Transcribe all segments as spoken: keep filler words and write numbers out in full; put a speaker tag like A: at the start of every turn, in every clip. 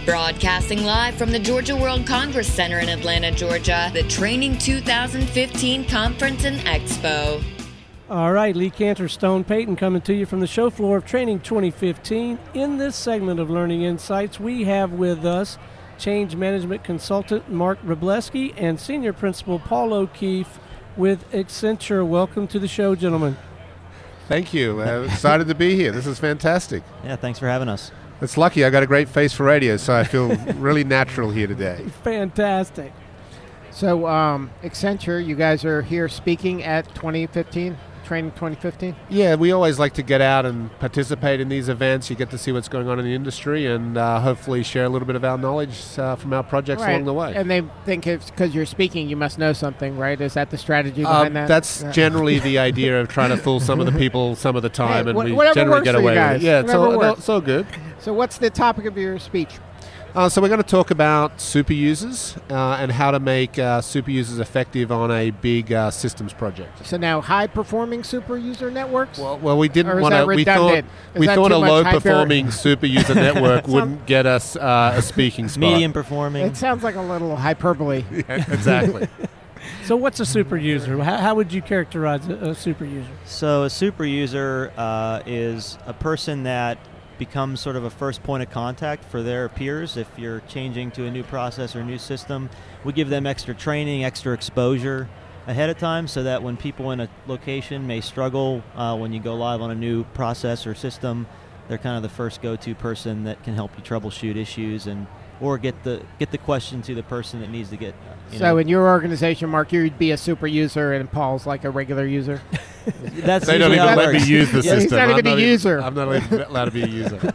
A: Broadcasting live from the Georgia World Congress Center in Atlanta, Georgia, the Training two thousand fifteen Conference and Expo.
B: All right, Lee Cantor, Stone Payton coming to you from the show floor of Training twenty fifteen. In this segment of Learning Insights, we have with us Change Management Consultant Mark Wroblewski and Senior Principal Paul O'Keefe with Accenture. Welcome to the show, gentlemen.
C: Thank you. I'm excited to be here. This is fantastic.
D: Yeah, thanks for having us.
C: It's lucky I got a great face for radio, so I feel really natural here today.
B: Fantastic.
E: So, um, Accenture, you guys are here speaking at twenty fifteen, Training twenty fifteen?
C: Yeah, we always like to get out and participate in these events. You get to see what's going on in the industry and uh, hopefully share a little bit of our knowledge uh, from our projects
E: right.
C: along the way.
E: And they think it's because you're speaking, you must know something, right? Is that the strategy behind
C: um,
E: that?
C: That's
E: yeah.
C: generally the idea of trying to fool some of the people some of the time,
E: Hey,
C: and
E: wh-
C: we
E: whatever
C: generally
E: works
C: get
E: for you
C: away with
E: guys.
C: it. Yeah, it's
E: Whatever
C: all,
E: works.
C: it's all good.
E: So what's the topic of your speech?
C: Uh, so we're going to talk about super users uh, and how to make uh, super users effective on a big uh, systems project.
E: So now high-performing super user networks?
C: Well, well we
E: Or
C: didn't
E: is
C: want
E: that
C: to. We thought
E: redundant? Is
C: we
E: that
C: thought
E: too
C: a
E: much
C: low-performing super user network wouldn't get us uh, a speaking spot.
D: Medium performing.
E: It sounds like a little hyperbole.
C: Yeah, exactly.
B: So what's a super user? How, how would you characterize a, a super user?
D: So a super user uh, is a person that becomes sort of a first point of contact for their peers. If you're changing to a new process or a new system, we give them extra training, extra exposure ahead of time so that when people in a location may struggle uh, when you go live on a new process or system, they're kind of the first go-to person that can help you troubleshoot issues and or get the get the question to the person that needs to get. You
E: So
D: know.
E: in your organization, Mark, you'd be a super user and Paul's like a regular user?
D: That's
C: They don't
D: usually
C: even
D: how it
C: let me
D: works.
C: use the
E: Yeah,
C: system.
E: he's not
C: I'm
E: even a user.
C: I'm not even allowed to be a user.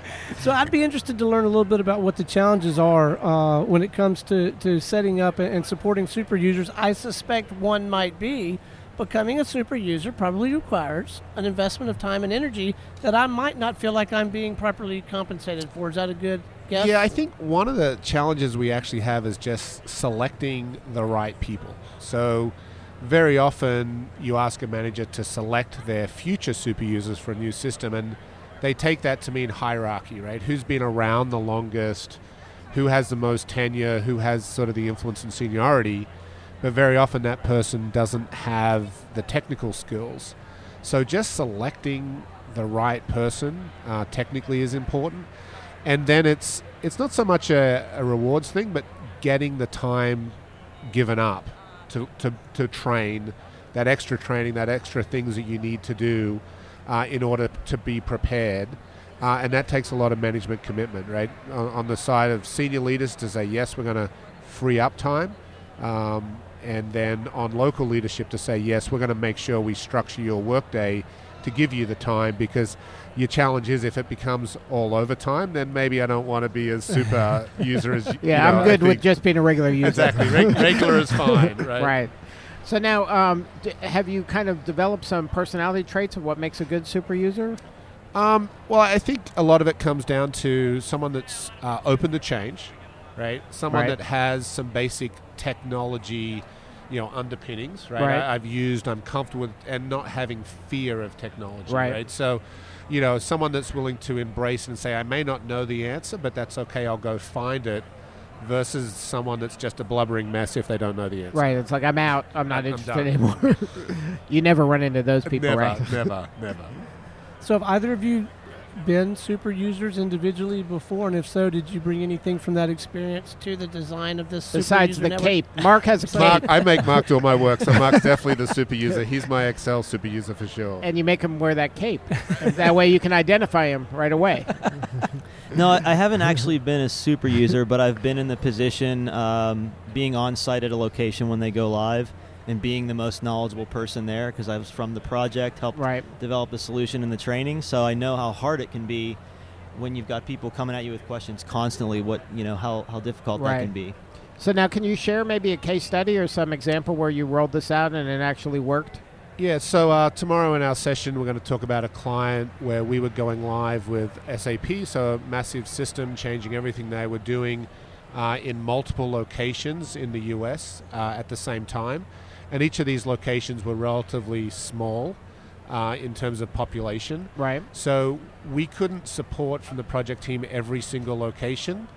B: So I'd be interested to learn a little bit about what the challenges are uh, when it comes to, to setting up and supporting super users. I suspect one might be becoming a super user probably requires an investment of time and energy that I might not feel like I'm being properly compensated for. Is that a good guess?
C: Yeah, I think one of the challenges we actually have is just selecting the right people. So very often you ask a manager to select their future super users for a new system, and they take that to mean hierarchy, right? Who's been around the longest, who has the most tenure, who has sort of the influence and seniority, but very often that person doesn't have the technical skills. So just selecting the right person uh, technically is important. And then it's it's not so much a, a rewards thing, but getting the time given up to, to, to train, that extra training, that extra things that you need to do uh, in order to be prepared. Uh, and that takes a lot of management commitment, right? On, on the side of senior leaders to say, yes, we're going to free up time. Um, and then on local leadership to say, yes, we're going to make sure we structure your workday to give you the time, because your challenge is if it becomes all overtime, then maybe I don't want to be as super user as
E: Yeah,
C: you know,
E: I'm good
C: I
E: with
C: think.
E: just being a regular user.
C: Exactly. Reg- regular is fine, right?
E: Right. So now, um, d- have you kind of developed some personality traits of what makes a good super user?
C: Um, well, I think a lot of it comes down to someone that's uh, open to change, right? Someone
E: Right.
C: that has some basic technology, you know, underpinnings, right?
E: Right.
C: I, I've used, I'm comfortable with, and not having fear of technology,
E: Right.
C: right? So, you know, someone that's willing to embrace and say, I may not know the answer, but that's okay, I'll go find it, versus someone that's just a blubbering mess if they don't know the answer.
E: Right. It's like, I'm out. I'm not
C: I'm
E: interested
C: done.
E: anymore. You never run into those people,
C: never,
E: right?
C: never, never.
B: So have either of you been super users individually before? And if so, did you bring anything from that experience to the design of this super
E: Besides
B: user
E: the
B: network?
E: cape. Mark has a cape.
C: Mark, I make Mark do all my work, so Mark's definitely the super user. He's my Excel super user for sure.
E: And you make him wear that cape. And that way you can identify him right away.
D: No, I I haven't actually been a super user, but I've been in the position um, being on site at a location when they go live and being the most knowledgeable person there, because I was from the project, helped
E: Right.
D: develop the solution and the training, so I know how hard it can be when you've got people coming at you with questions constantly, what, you know, how, how difficult
E: Right.
D: that can be.
E: So now can you share maybe a case study or some example where you rolled this out and it actually worked?
C: Yeah, so uh, tomorrow in our session, we're going to talk about a client where we were going live with S A P, so a massive system changing everything they were doing uh, in multiple locations in the U S uh, at the same time. And each of these locations were relatively small uh, in terms of population.
E: Right.
C: So we couldn't support from the project team every single location.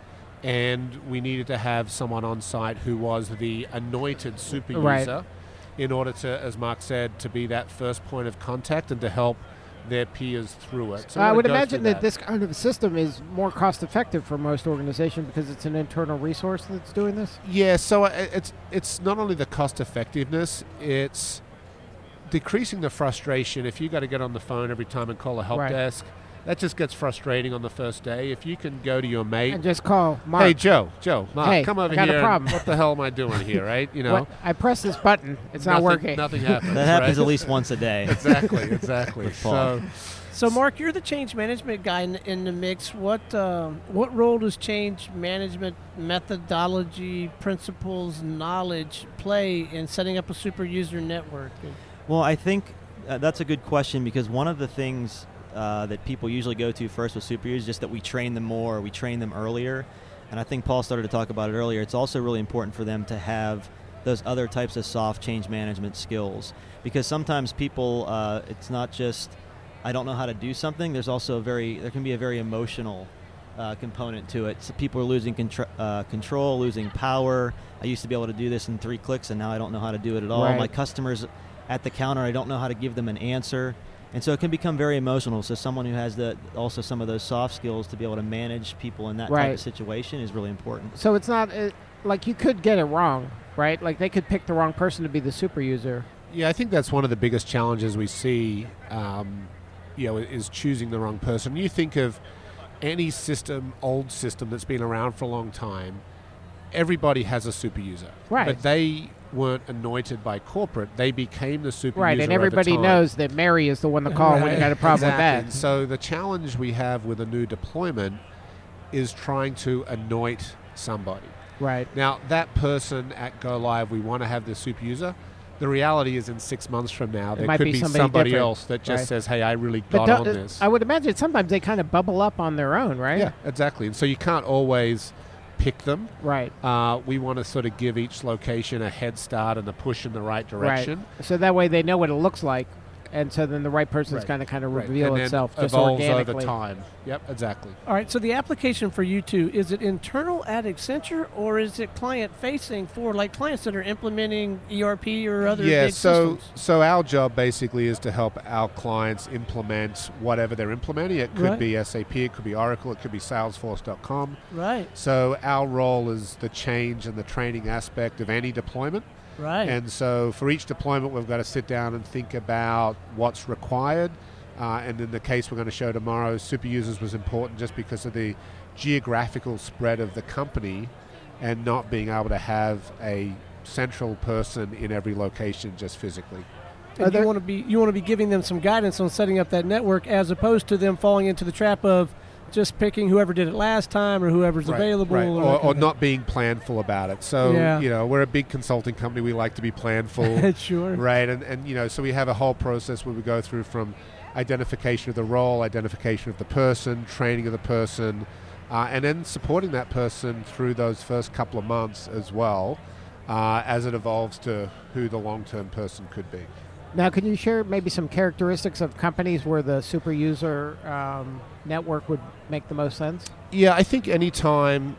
C: and we needed to have someone on site who was the anointed super
E: Right.
C: user in order to, as Mark said, to be that first point of contact and to help their peers through it. So
E: I
C: we're
E: would
C: gonna go
E: imagine
C: through
E: that. this kind of system is more cost effective for most organizations because it's an internal resource that's doing this.
C: Yeah, so uh, it's it's not only the cost effectiveness, it's decreasing the frustration. If you got to get on the phone every time and call a help
E: Right.
C: desk, that just gets frustrating on the first day. If you can go to your mate,
E: And just call Mark.
C: hey Joe, Joe, Mark,
E: Hey,
C: come over
E: I got a
C: here. and
E: problem.
C: What the hell am I doing here, right? You know,
E: What? I press this button. It's not
C: nothing,
E: working.
C: Nothing happens.
D: That happens
C: right?
D: at least once a day.
C: Exactly, exactly.
D: With Paul.
C: So,
B: So, Mark, you're the change management guy in, in the mix. What um, what role does change management methodology, principles, knowledge play in setting up a super user network?
D: Well, I think uh, that's a good question because one of the things uh, that people usually go to first with super users is just that we train them more, we train them earlier. And I think Paul started to talk about it earlier. It's also really important for them to have those other types of soft change management skills because sometimes people, uh, it's not just, I don't know how to do something. There's also a very, there can be a very emotional uh, component to it. So people are losing contr- uh, control, losing power. I used to be able to do this in three clicks and now I don't know how to do it at all.
E: Right.
D: My customers at the counter, I don't know how to give them an answer. And so it can become very emotional. So someone who has the also some of those soft skills to be able to manage people in that type
E: Right.
D: of situation is really important.
E: So it's not uh, like you could get it wrong, right? Like they could pick the wrong person to be the super user.
C: yeah, I think that's one of the biggest challenges we see. Um, you know, is choosing the wrong person. You think of any system, old system that's been around for a long time. Everybody has a super user,
E: Right.
C: But they weren't anointed by corporate. They became the super
E: Right,
C: user
E: and
C: over
E: everybody
C: time.
E: knows that Mary is the one to call when
B: Right.
E: you got a problem
C: Exactly.
E: with that.
C: So the challenge we have with a new deployment is trying to anoint somebody.
E: Right.
C: Now, that person at Go Live, we want to have the super user. The reality is in six months from now, there
E: might
C: could
E: be
C: be
E: somebody
C: somebody,
E: different,
C: else that just
E: right.
C: says, hey, I really
E: But
C: got
E: don't-
C: on
E: uh,
C: this.
E: I would imagine sometimes they kind of bubble up on their own, right?
C: Yeah, exactly. And so you can't always pick them.
E: Right.
C: Uh, we want to sort of give each location a head start and a push in the right direction.
E: Right. So that way they know what it looks like, and so then the right person's
C: Right.
E: going to kind of
C: Right.
E: reveal
C: and then
E: itself just
C: evolves
E: organically.
C: over time. Yep, exactly.
B: All right, so the application for you two, is it internal at Accenture or is it client-facing for like clients that are implementing E R P or other
C: yeah,
B: big
C: so
B: systems?
C: so our job basically is to help our clients implement whatever they're implementing. It could
B: Right.
C: be S A P, it could be Oracle, it could be Salesforce dot com.
B: Right,
C: So our role is the change and the training aspect of any deployment.
B: right.
C: And so for each deployment, we've got to sit down and think about what's required. Uh, and in the case we're going to show tomorrow, super users was important just because of the geographical spread of the company and not being able to have a central person in every location just physically.
B: And
E: Are there-
B: you want to be you want to be giving them some guidance on setting up that network as opposed to them falling into the trap of just picking whoever did it last time or whoever's
C: Right,
B: available.
C: right.
B: Or,
C: Or,
B: that
C: or
B: kind of
C: not being planful about it. So,
B: Yeah.
C: you know, we're a big consulting company. We like to be planful.
B: thing. Sure.
C: Right, and, and you know, so we have a whole process where we go through from identification of the role, identification of the person, training of the person, uh, and then supporting that person through those first couple of months as well, uh, as it evolves to who the long-term person could be.
E: Now, can you share maybe some characteristics of companies where the super user um, network would make the most sense?
C: Yeah, I think anytime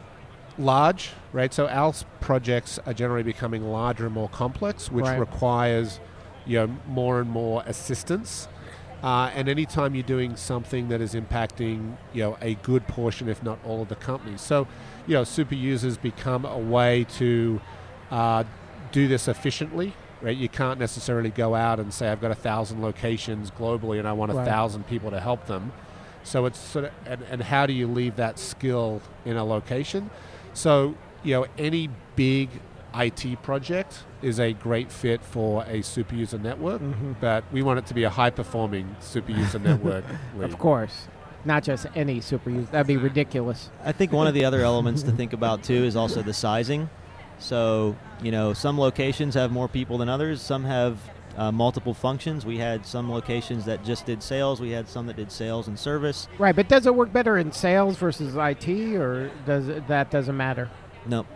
C: large, right? So our s- projects are generally becoming larger and more complex, which
E: Right.
C: requires, you know, more and more assistance. Uh, and anytime you're doing something that is impacting, you know, a good portion, if not all of the companies. So, you know, super users become a way to uh, do this efficiently, right? You can't necessarily go out and say, I've got a thousand locations globally and I want a
E: Right.
C: thousand people to help them. So it's sort of, and, and how do you leave that skill in a location? So, you know, any big I T project is a great fit for a super user network,
E: Mhm.
C: but we want it to be a high-performing super user network. lead.
E: Of course. Not just any super user. That'd be ridiculous.
D: I think one of the other elements to think about too is also the sizing. So, you know, some locations have more people than others. Some have uh, multiple functions. We had some locations that just did sales. We had some that did sales and service.
E: Right, but does it work better in sales versus I T, or does it, that doesn't matter?
D: No.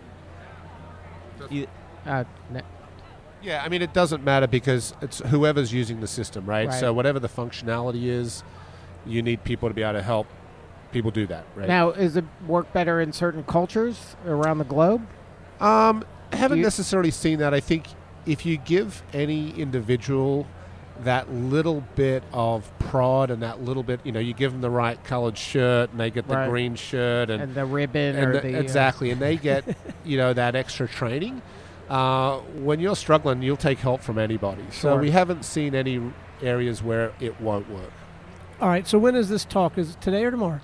D: You,
E: Uh, ne-
C: Yeah, I mean, it doesn't matter because it's whoever's using the system, right?
E: Right.
C: So whatever the functionality is, you need people to be able to help people do that, right?
E: Now, is it work better in certain cultures around the globe?
C: Um, I haven't
E: You-
C: necessarily seen that. I think if you give any individual that little bit of prod and that little bit, you know, you give them the right colored shirt and they get the
E: Right.
C: green shirt and,
E: And the ribbon
C: and
E: or
C: the-
E: the... uh,
C: exactly, and they get, you know, that extra training. Uh, when you're struggling, you'll take help from anybody. So
E: Sure.
C: we haven't seen any areas where it won't work.
B: All right. So when is this talk? Is it today or tomorrow?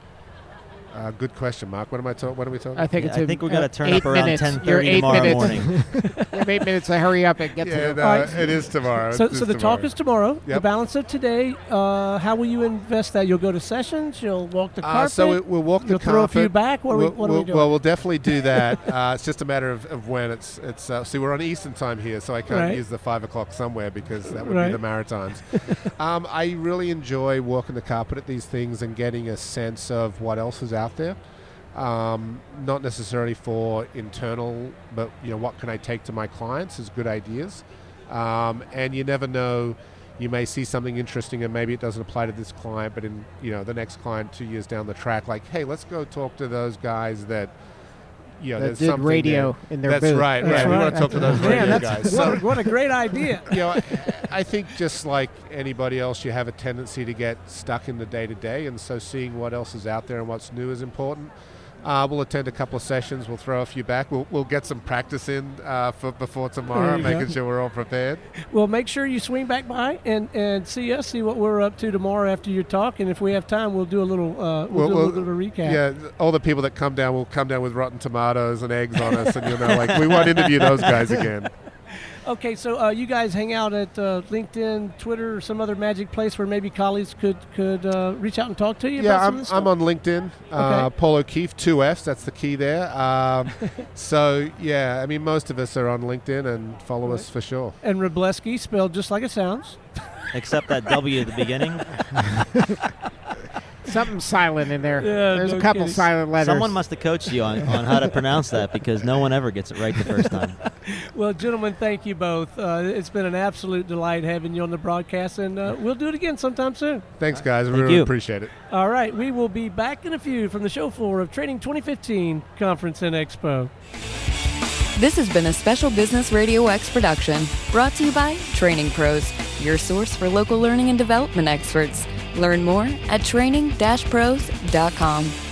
C: Uh, good question, Mark. What am I talking? What are we talking?
E: I think
D: Yeah,
E: it's
D: I
E: in,
D: think we
E: uh,
D: gotta turn
E: eight
D: up around
E: minutes.
D: ten
E: You're
D: thirty
E: eight
D: tomorrow
E: minutes.
D: morning.
E: You have eight minutes to hurry up and get
C: yeah,
E: to
C: no,
B: All right.
C: it is tomorrow.
B: So,
C: It
B: so the
C: tomorrow.
B: talk is tomorrow. The
C: Yep.
B: balance of today. Uh, how will you invest that? You'll go to sessions. You'll walk the
C: Uh,
B: carpet.
C: so it, we'll walk the
B: You'll
C: carpet.
B: throw a few back. What are we-
C: we'll,
B: what are we
C: we'll-
B: doing?
C: Well, we'll definitely do that. uh, it's just a matter of, of when. It's it's. Uh, see, we're on Eastern time here, so I can't
B: Right.
C: use the five o'clock somewhere because that would
B: Right.
C: be the Maritimes. um, I really enjoy walking the carpet at these things and getting a sense of what else is out there. Um, not necessarily for internal, but you know, what can I take to my clients is good ideas. Um, and you never know, you may see something interesting and maybe it doesn't apply to this client, but in you know the next client two years down the track, like, hey, let's go talk to those guys that you know
E: that
C: there's
E: did
C: something
E: radio
C: there.
E: in their
C: That's
E: booth.
C: right,
B: That's
C: right. We
B: right.
C: want to talk to those
B: Man,
C: radio
B: that's-
C: guys.
B: What,
C: So
B: what a great idea.
C: you know, I, I think just like anybody else, you have a tendency to get stuck in the day to day, and so seeing what else is out there and what's new is important. Uh, we'll attend a couple of sessions. We'll throw a few back. We'll, we'll get some practice in uh, for before tomorrow,
B: There you
C: making
B: go.
C: sure we're all prepared.
B: Well, make sure you swing back by and, and see us, see what we're up to tomorrow after your talk. And if we have time, we'll do a little uh, we'll,
C: We'll-
B: do a
C: we'll-
B: little bit of a recap.
C: Yeah, th- all the people that come down will come down with rotten tomatoes and eggs on us, and you'll know, like, we won't interview those guys again.
B: Okay, so uh, you guys hang out at uh, LinkedIn, Twitter, or some other magic place where maybe colleagues could could uh, reach out and talk to you
C: Yeah,
B: about some
C: I'm,
B: of this stuff?
C: I'm on LinkedIn. Uh, Paul O'Keefe, two F's. That's the key there. Um, so yeah, I mean, most of us are on LinkedIn and follow us for sure.
B: And Robleski, spelled just like it sounds.
D: Except that W at the beginning.
E: Something silent in there.
B: Yeah,
E: There's
B: no
E: a couple
B: kidding.
E: silent letters.
D: Someone must have coached you on, on how to pronounce that because no one ever gets it right the first time.
B: Well, gentlemen, thank you both. Uh, it's been an absolute delight having you on the broadcast, and uh, we'll do it again sometime soon.
C: Thanks, guys. We
D: Thank
C: really
D: you.
C: appreciate it.
B: All right, we will be back in a few from the show floor of Training twenty fifteen Conference and Expo.
A: This has been a Special Business Radio X production, brought to you by Training Pros, your source for local learning and development experts. Learn more at training dash pros dot com.